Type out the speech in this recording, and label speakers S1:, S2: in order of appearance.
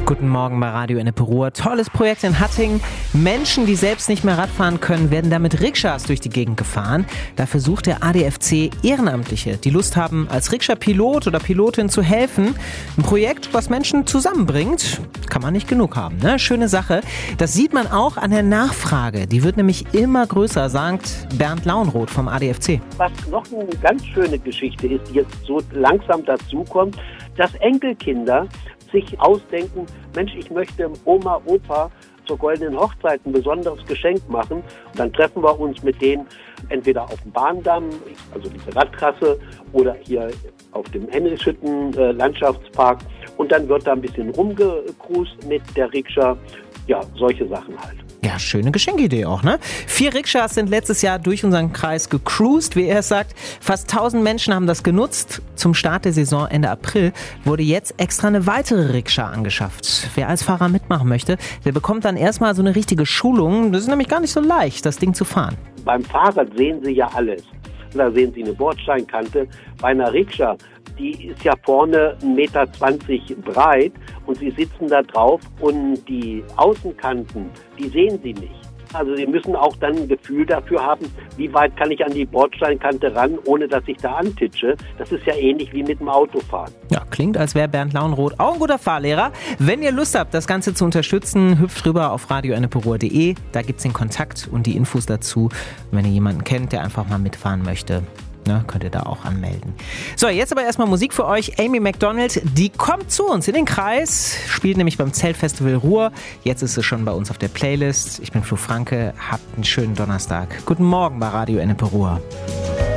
S1: Guten Morgen bei Radio Ennepe Ruhr. Tolles Projekt in Hattingen. Menschen, die selbst nicht mehr Radfahren können, werden da mit Rikschas durch die Gegend gefahren. Dafür sucht der ADFC Ehrenamtliche, die Lust haben, als Rikscha-Pilot oder Pilotin zu helfen. Ein Projekt, was Menschen zusammenbringt, kann man nicht genug haben, ne? Schöne Sache. Das sieht man auch an der Nachfrage. Die wird nämlich immer größer, sagt Bernd Launroth vom ADFC.
S2: Was noch eine ganz schöne Geschichte ist, die jetzt so langsam dazukommt, dass Enkelkinder sich ausdenken, Mensch, ich möchte Oma, Opa zur goldenen Hochzeit ein besonderes Geschenk machen. Und dann treffen wir uns mit denen entweder auf dem Bahndamm, also diese Radtrasse, oder hier auf dem Henrichshütten Landschaftspark. Und dann wird da ein bisschen rumgecruist mit der Rikscha. Ja, solche Sachen halt.
S1: Ja, schöne Geschenkidee auch, ne? 4 Rikschas sind letztes Jahr durch unseren Kreis gecruised, wie er es sagt. Fast 1000 Menschen haben das genutzt. Zum Start der Saison Ende April wurde jetzt extra eine weitere Rikscha angeschafft. Wer als Fahrer mitmachen möchte, der bekommt dann erstmal so eine richtige Schulung. Das ist nämlich gar nicht so leicht, das Ding zu fahren.
S2: Beim Fahrrad sehen Sie ja alles. Da sehen Sie eine Bordsteinkante. Bei einer Rikscha, die ist ja vorne 1,20 Meter breit und Sie sitzen da drauf und die Außenkanten, die sehen Sie nicht. Also Sie müssen auch dann ein Gefühl dafür haben, wie weit kann ich an die Bordsteinkante ran, ohne dass ich da antitsche. Das ist ja ähnlich wie mit dem Autofahren.
S1: Ja, klingt, als wäre Bernd Launroth auch ein guter Fahrlehrer. Wenn ihr Lust habt, das Ganze zu unterstützen, hüpft rüber auf radioenneperuhr.de. Da gibt es den Kontakt und die Infos dazu. Und wenn ihr jemanden kennt, der einfach mal mitfahren möchte, ne, könnt ihr da auch anmelden. So, jetzt aber erstmal Musik für euch. Amy Macdonald, die kommt zu uns in den Kreis, spielt nämlich beim Zeltfestival Ruhr. Jetzt ist sie schon bei uns auf der Playlist. Ich bin Flo Franke, habt einen schönen Donnerstag. Guten Morgen bei Radio Ennepe Ruhr.